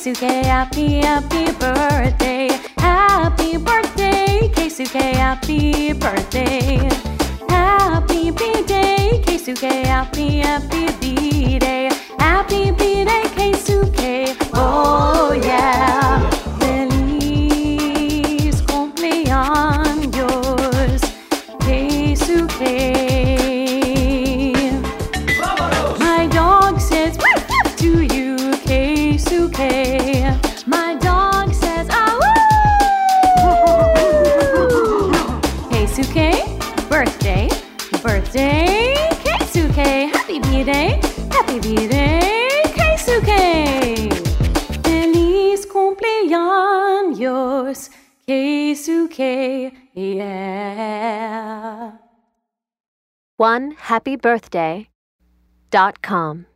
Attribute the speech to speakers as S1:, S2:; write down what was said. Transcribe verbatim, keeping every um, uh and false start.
S1: Keisuke, happy, happy birthday. Happy birthday, Keisuke, happy birthday. Happy B-Day, Keisuke, happy, happy B-Day. Happy B-Day, Keisuke, oh yeah. Feliz cumpleaños, Keisuke. My dog says woof woof to you, Keisuke. My dog says ah woo. Keisuke, birthday, birthday, Keisuke. Happy B-Day, happy B-Day, Keisuke. Feliz cumpleaños, Keisuke, yeah.
S2: one happy birthday dot com